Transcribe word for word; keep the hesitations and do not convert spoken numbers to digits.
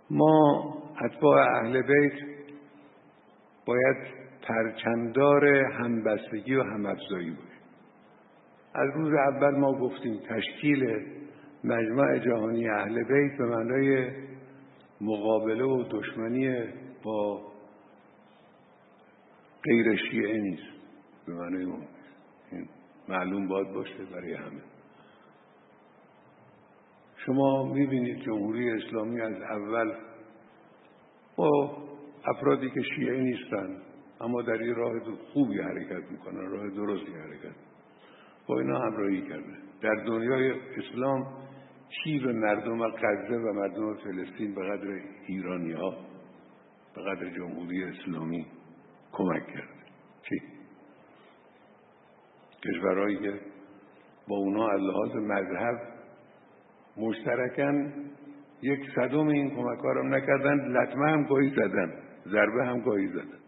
ما اتباع اهل بیت باید پرچمدار همبستگی و همافزایی باشیم. از روز اول ما گفتیم تشکیل مجمع جهانی اهل بیت به معنای مقابله و دشمنی با غیر شیعه نیست، به معنای اون این معلوم باید باشه برای همه. شما میبینید جمهوری اسلامی از اول با افرادی که شیعه نیستن اما در این راه خوبی حرکت میکنن، راه درستی حرکت، با اینا همراهی کرده. در دنیای اسلام چی به مردم غزه و مردم فلسطین به قدر ایرانی ها به قدر جمهوری اسلامی کمک کرده؟ چی؟ کشورهایی که با اونا از لحاظ مذهب مشترکن یک صدم این کمک ها رو نکردن، لطمه هم گاهی زدن، ضربه هم گاهی زدن.